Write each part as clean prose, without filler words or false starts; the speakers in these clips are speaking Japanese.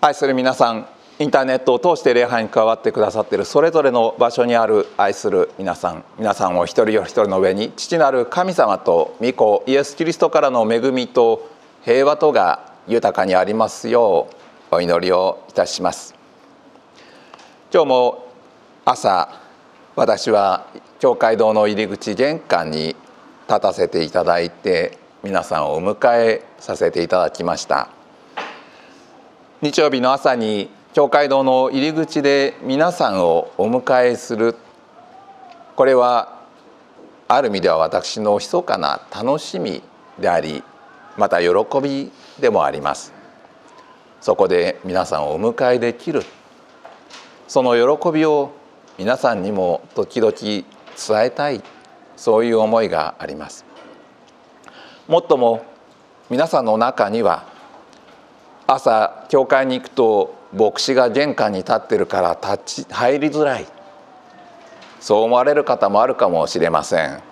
愛する皆さん、インターネットを通して礼拝に加わってくださっているそれぞれの場所にある愛する皆さんを一人お一人の上に父なる神様と御子イエス・キリストからの恵みと平和とが豊かにありますようお祈りをいたします。今日も朝、私は教会堂の入り口玄関に立たせていただいて皆さんをお迎えさせていただきました。日曜日の朝に教会堂の入り口で皆さんをお迎えする、これはある意味では私の密かな楽しみであり、また喜びでもあります。そこで皆さんをお迎えできる、その喜びを皆さんにも時々伝えたい、そういう思いがあります。もっとも皆さんの中には朝教会に行くと牧師が玄関に立ってるから入りづらい、そう思われる方もあるかもしれません。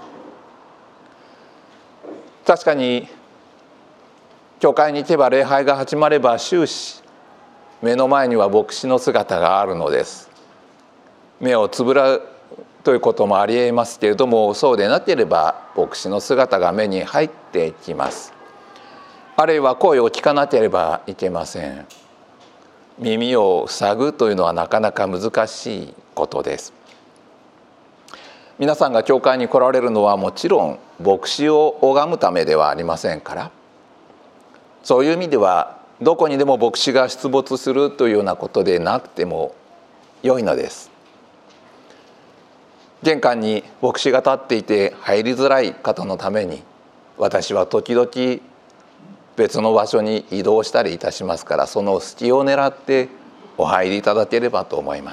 確かに教会に行けば礼拝が始まれば終始目の前には牧師の姿があるのです。目をつぶらうということもありえますけれども、そうでなければ牧師の姿が目に入ってきます。あるいは声を聞かなければいけません。耳を塞ぐというのはなかなか難しいことです。皆さんが教会に来られるのはもちろん牧師を拝むためではありませんから、そういう意味ではどこにでも牧師が出没するというようなことでなくても良いのです。玄関に牧師が立っていて入りづらい方のために、私は時々別の場所に移動したりいたしますから、その隙を狙ってお入りいただければと思います。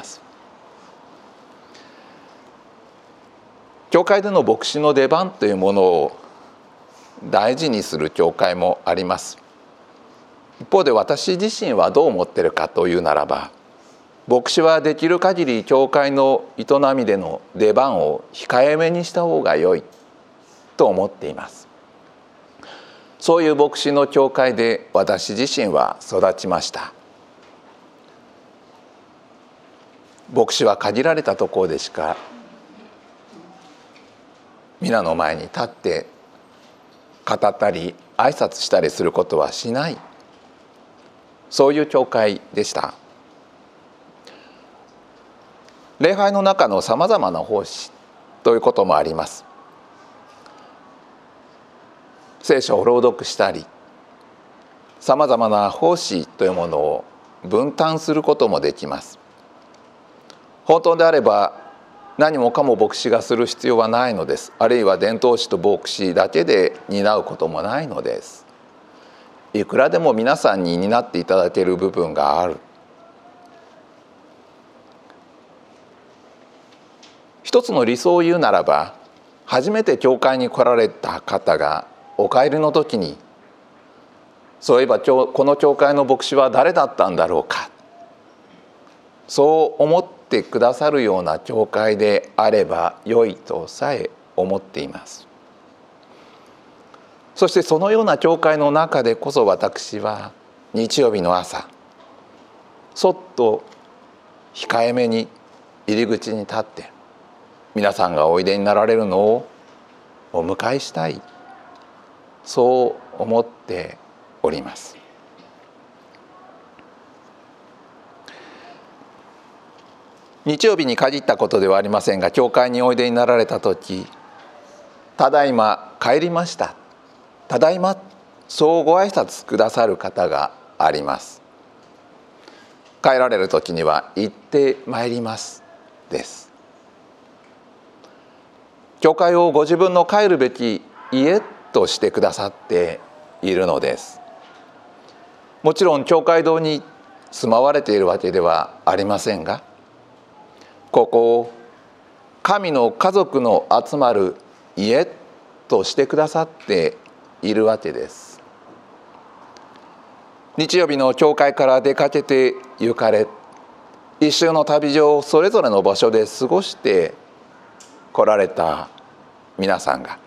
教会での牧師の出番というものを大事にする教会もあります。一方で私自身はどう思っているかというならば、牧師はできる限り教会の営みでの出番を控えめにした方が良いと思っています。そういう牧師の教会で私自身は育ちました。牧師は限られたところでしか皆の前に立って語ったり挨拶したりすることはしない、そういう教会でした。礼拝の中のさまざまな奉仕ということもあります。聖書を朗読したり、さまざまな奉仕というものを分担することもできます。本当であれば何もかも牧師がする必要はないのです。あるいは伝道師と牧師だけで担うこともないのです。いくらでも皆さんに担っていただける部分がある。一つの理想を言うならば、初めて教会に来られた方がお帰りの時に、そういえばこの教会の牧師は誰だったんだろうか、そう思ってくださるような教会であれば良いとさえ思っています。そしてそのような教会の中でこそ、私は日曜日の朝、そっと控えめに入り口に立って皆さんがおいでになられるのをお迎えしたい、そう思っております。日曜日に限ったことではありませんが、教会においでになられた時、ただいま帰りました、ただいま、そうご挨拶くださる方があります。帰られる時には行ってまいりますです。教会をご自分の帰るべき家としてくださっているのです。もちろん教会堂に住まわれているわけではありませんが、ここを神の家族の集まる家としてくださっているわけです。日曜日の教会から出かけて行かれ、一週の旅路をそれぞれの場所で過ごして来られた皆さんが、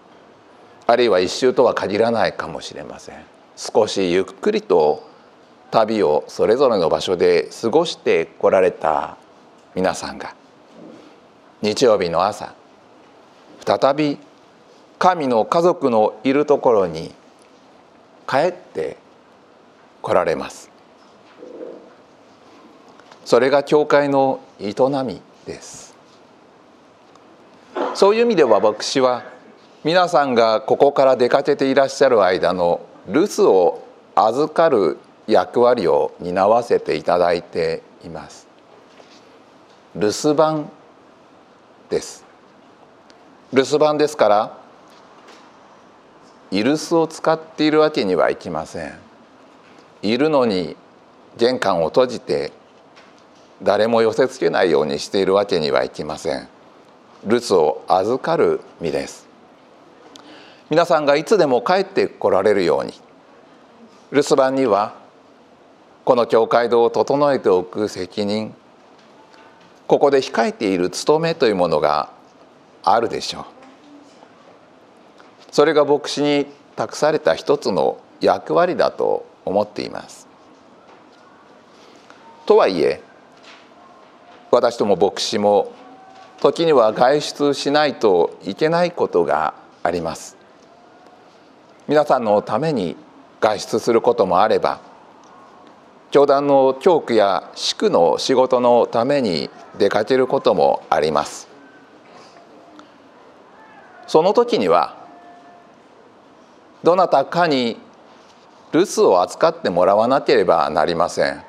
あるいは一週とは限らないかもしれません。少しゆっくりと旅をそれぞれの場所で過ごしてこられた皆さんが日曜日の朝再び神の家族のいるところに帰って来られます。それが教会の営みです。そういう意味では牧師は皆さんがここから出かけていらっしゃる間の留守を預かる役割を担わせていただいています。留守番です。留守番ですから居留守を使っているわけにはいきません。いるのに玄関を閉じて誰も寄せつけないようにしているわけにはいきません。留守を預かる身です。皆さんがいつでも帰って来られるように、留守番にはこの教会堂を整えておく責任、ここで控えている務めというものがあるでしょう。それが牧師に託された一つの役割だと思っています。とはいえ私ども牧師も時には外出しないといけないことがあります。皆さんのために外出することもあれば、教団の教区や地区の仕事のために出かけることもあります。その時にはどなたかに留守を預かってもらわなければなりません。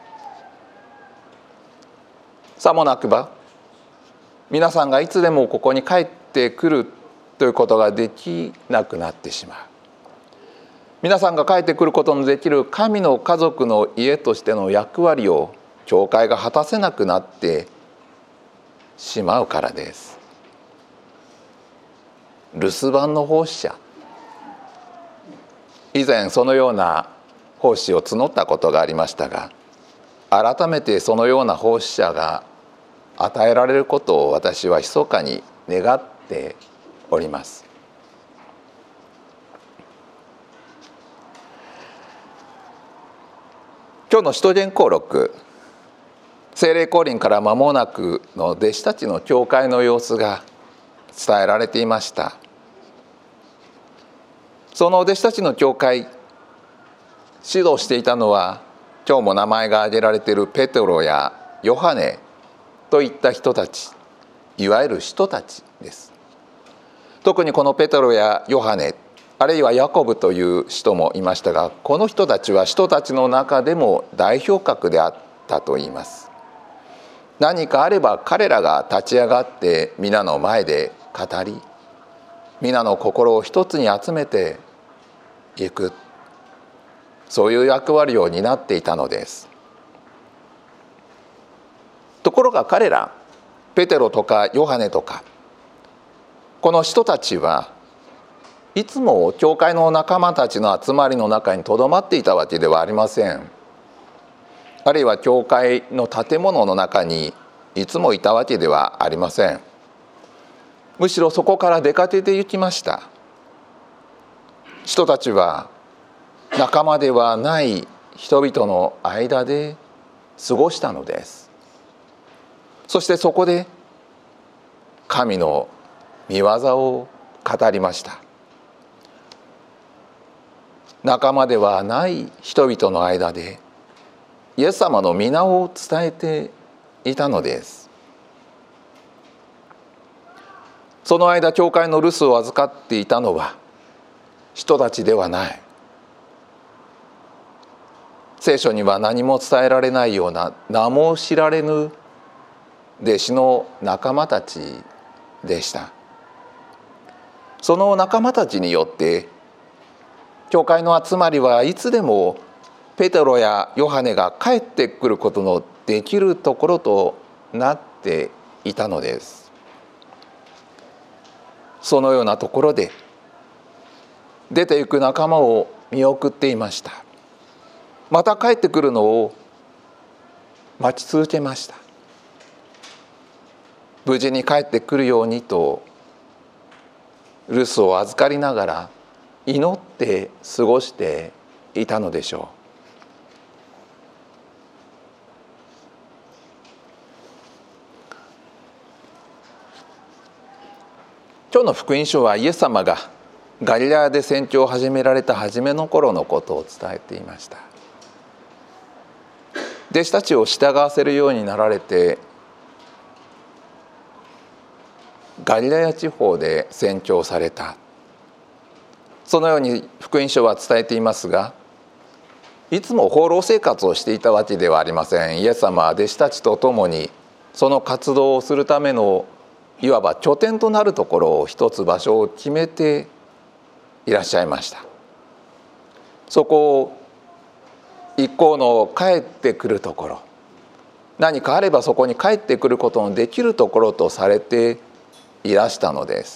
さもなくば皆さんがいつでもここに帰ってくるということができなくなってしまう。皆さんが帰ってくることのできる神の家族の家としての役割を教会が果たせなくなってしまうからです。留守番の奉仕者、以前そのような奉仕を募ったことがありましたが、改めてそのような奉仕者が与えられることを私は密かに願っております。今日の使徒言行録、聖霊降臨から間もなくの弟子たちの教会の様子が伝えられていました。その弟子たちの教会、指導していたのは今日も名前が挙げられているペテロやヨハネといった人たち、いわゆる使徒たちです。特にこのペテロやヨハネ、あるいはヤコブという使徒もいましたが、この人たちは使徒たちの中でも代表格であったといいます。何かあれば彼らが立ち上がって皆の前で語り、皆の心を一つに集めていく、そういう役割を担っていたのです。ところが彼らペテロとかヨハネとかこの人たちはいつも教会の仲間たちの集まりの中にとどまっていたわけではありません。あるいは教会の建物の中にいつもいたわけではありません。むしろそこから出かけて行きました。人たちは仲間ではない人々の間で過ごしたのです。そしてそこで神の御業を語りました。仲間ではない人々の間でイエス様の皆を伝えていたのです。その間教会の留守を預かっていたのは人たちではない。聖書には何も伝えられないような名も知られぬ弟子の仲間たちでした。その仲間たちによって教会の集まりはいつでもペテロやヨハネが帰ってくることのできるところとなっていたのです。そのようなところで出ていく仲間を見送っていました。また帰ってくるのを待ち続けました。無事に帰ってくるようにと留守を預かりながら祈って過ごしていたのでしょ今日の福音書はイエス様がガリラヤで宣教を始められた初めの頃のことを伝えていました。弟子たちを従わせるようになられてガリラヤ地方で宣教された、そのように福音書は伝えていますが、いつも放浪生活をしていたわけではありません。イエス様は弟子たちと共にその活動をするためのいわば拠点となるところを一つ場所を決めていらっしゃいました。そこを一行の帰ってくるところ、何かあればそこに帰ってくることのできるところとされていらしたのです。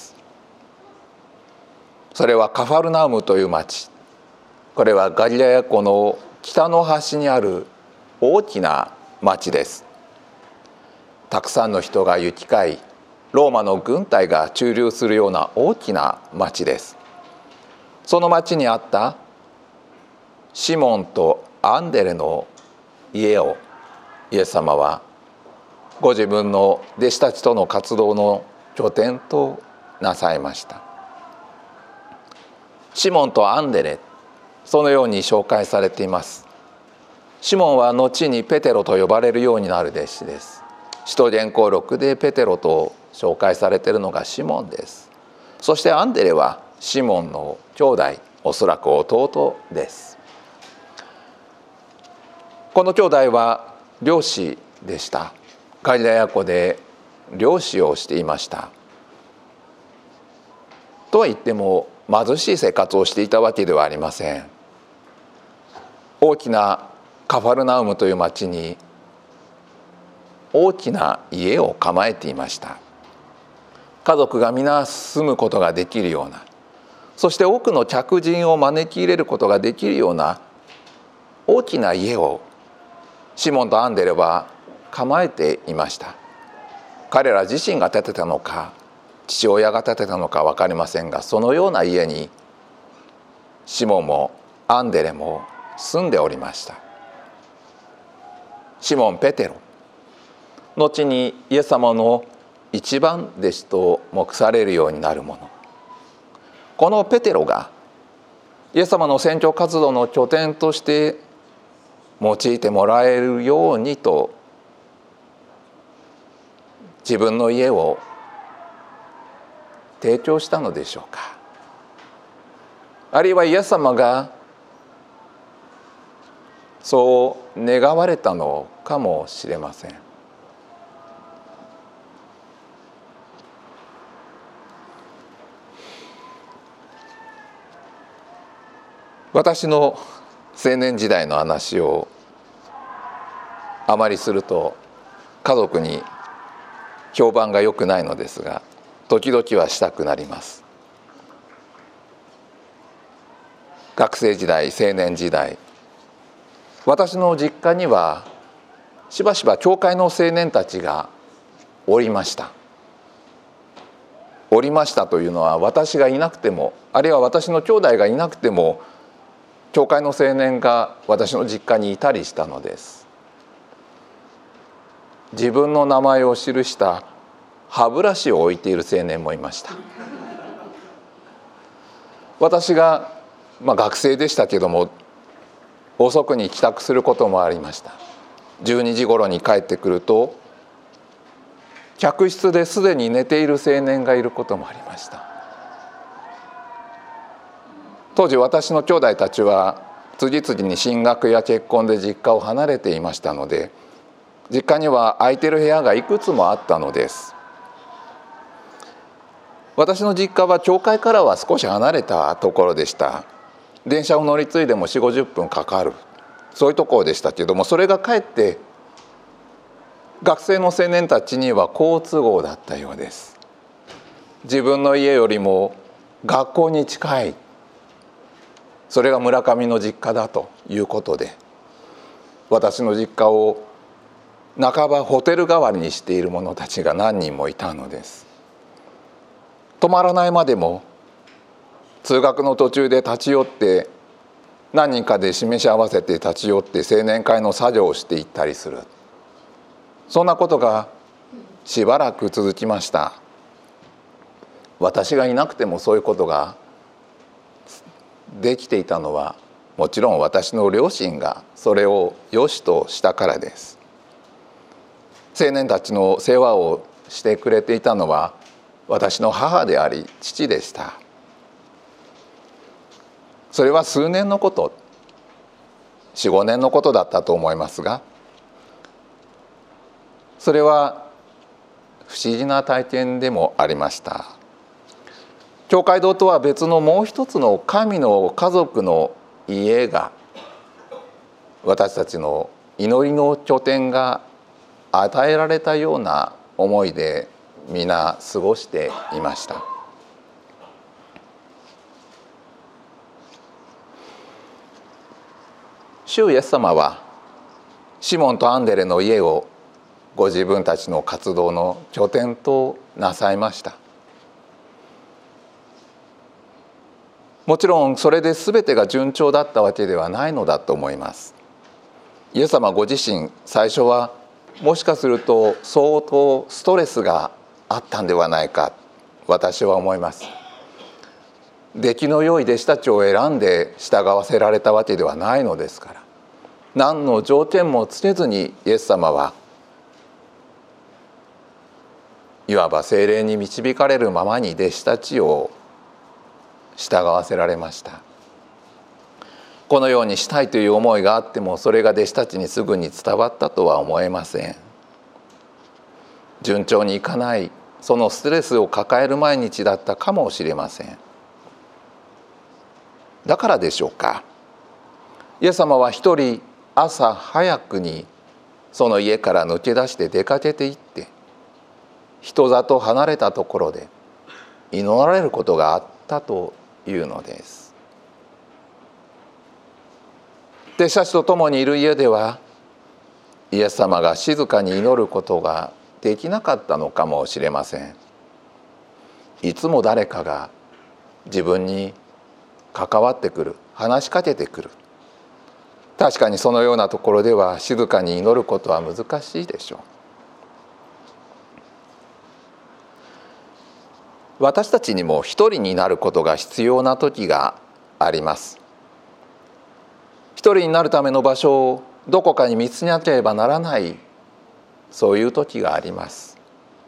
それはカファルナウムという町、これはガリラヤ湖の北の端にある大きな町です。たくさんの人が行き交い、ローマの軍隊が駐留するような大きな町です。その町にあったシモンとアンデレの家をイエス様はご自分の弟子たちとの活動の拠点となさいました。シモンとアンデレ、そのように紹介されています。シモンは後にペテロと呼ばれるようになる弟子です。使徒言行録でペテロと紹介されているのがシモンです。そしてアンデレはシモンの兄弟、おそらく弟です。この兄弟は漁師でした。ガリラヤ湖で漁師をしていました。とは言っても貧しい生活をしていたわけではありません。大きなカファルナウムという町に大きな家を構えていました。家族が皆住むことができるような、そして多くの客人を招き入れることができるような大きな家をシモンとアンデレは構えていました。彼ら自身が建てたのか父親が建てたのか分かりませんが、そのような家にシモンもアンデレも住んでおりました。シモン・ペテロ、後にイエス様の一番弟子と目されるようになるもの、このペテロがイエス様の宣教活動の拠点として用いてもらえるようにと自分の家を提供したのでしょうか。あるいはイエス様がそう願われたのかもしれません。私の青年時代の話をあまりすると家族に評判が良くないのですが、時々はしたくなります。学生時代、青年時代、私の実家にはしばしば教会の青年たちがおりました。おりましたというのは、私がいなくても、あるいは私の兄弟がいなくても教会の青年が私の実家にいたりしたのです。自分の名前を記した歯ブラシを置いている青年もいました。私が、学生でしたけども遅くに帰宅することもありました。12時頃に帰ってくると客室ですでに寝ている青年がいることもありました。当時私の兄弟たちは次々に進学や結婚で実家を離れていましたので、実家には空いてる部屋がいくつもあったのです。私の実家は教会からは少し離れたところでした。電車を乗り継いでも 40-50 分かかる、そういうところでしたけども、それがかえって学生の青年たちには好都合だったようです。自分の家よりも学校に近い、それが村上の実家だということで、私の実家を半ばホテル代わりにしている者たちが何人もいたのです。泊まらないまでも通学の途中で立ち寄って、何人かで示し合わせて立ち寄って青年会の作業をしていったりする、そんなことがしばらく続きました。 私がいなくてもそういうことができていたのは、もちろん私の両親がそれを良しとしたからです。青年たちの世話をしてくれていたのは私の母であり父でした。それは数年のこと、4、5年のことだったと思いますが、それは不思議な体験でもありました。教会堂とは別のもう一つの神の家族の家が、私たちの祈りの拠点が与えられたような思いで皆過ごしていました。主イエス様はシモンとアンデレの家をご自分たちの活動の拠点となさいました。もちろんそれで全てが順調だったわけではないのだと思います。イエス様ご自身、最初はもしかすると相当ストレスがあったんではないか、私は思います。出来の良い弟子たちを選んで従わせられたわけではないのですから、何の条件もつけずにイエス様はいわば聖霊に導かれるままに弟子たちを従わせられました。このようにしたいという思いがあっても、それが弟子たちにすぐに伝わったとは思えません。順調にいかない、そのストレスを抱える毎日だったかもしれません。だからでしょうか、イエス様は一人朝早くにその家から抜け出して出かけていって、人里離れたところで祈られることがあったというのです。弟子たちと共にいる家では、イエス様が静かに祈ることができなかったのかもしれません。いつも誰かが自分に関わってくる、話しかけてくる。確かにそのようなところでは静かに祈ることは難しいでしょう。私たちにも一人になることが必要な時があります。一人になるための場所をどこかに見つけなければならない、そういう時があります。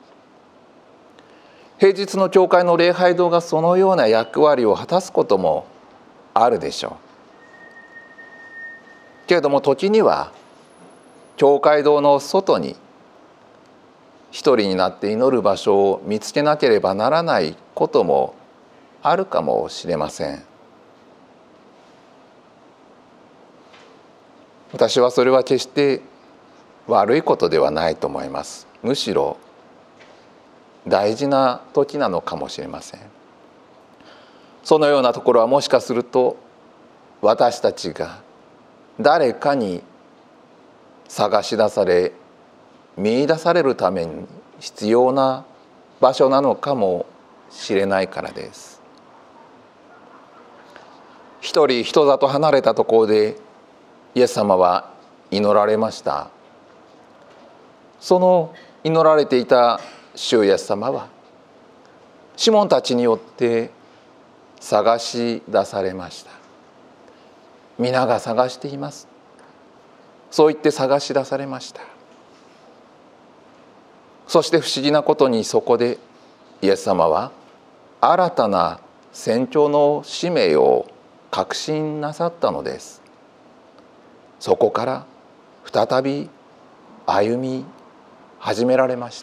平日の教会の礼拝堂がそのような役割を果たすこともあるでしょう。けれども時には教会堂の外に一人になって祈る場所を見つけなければならないこともあるかもしれません。私はそれは決して悪いことではないと思います。むしろ大事な時なのかもしれません。そのようなところはもしかすると私たちが誰かに探し出され見出されるために必要な場所なのかもしれないからです。一人人里離れたところでイエス様は祈られました。その祈られていた主イエス様はシモンたちによって探し出されました。皆が探しています、そう言って探し出されました。そして不思議なことに、そこでイエス様は新たな宣教の使命を確信なさったのです。そこから再び歩み始められました。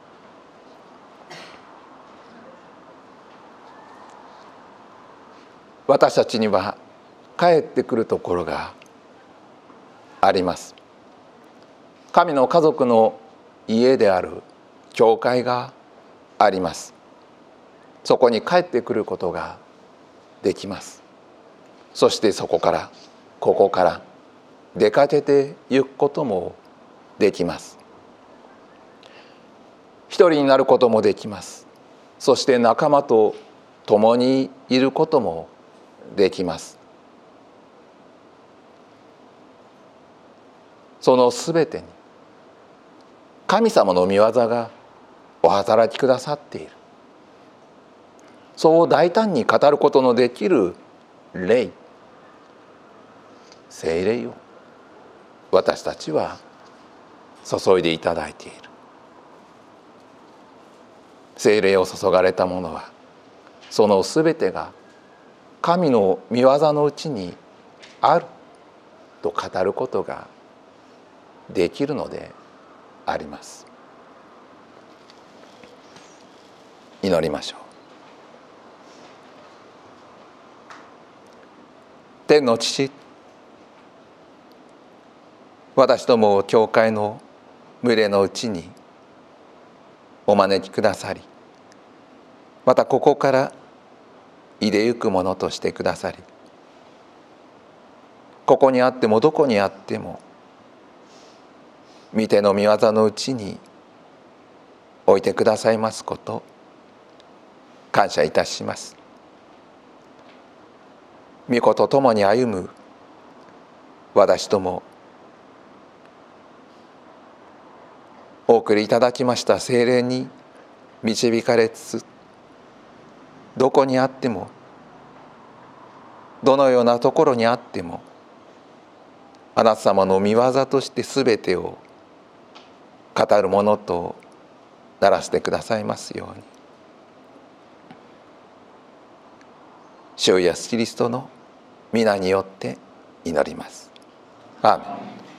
私たちには帰ってくるところがあります。神の家族の家である教会があります。そこに帰ってくることができます。そしてそこからここから出かけてゆくこともできます。一人になることもできます。そして仲間と共にいることもできます。そのすべてに神様の御業がお働きくださっている。 そう大胆に語ることのできる霊、聖霊を私たちは注いでいただいている。聖霊を注がれた者はそのすべてが神の御業のうちにあると語ることができるのであります。祈りましょう。天の父、私ども教会の群れのうちにお招きくださり、またここからいでゆくものとしてくださり、ここにあってもどこにあっても御手の御業のうちに置いてくださいますこと感謝いたします。御子と共に歩む私どもお送りいただきました聖霊に導かれつつ、どこにあってもどのようなところにあってもあなた様の御業としてすべてを語るものとならせてくださいますように、主イエスキリストの皆によって祈ります。アーメン。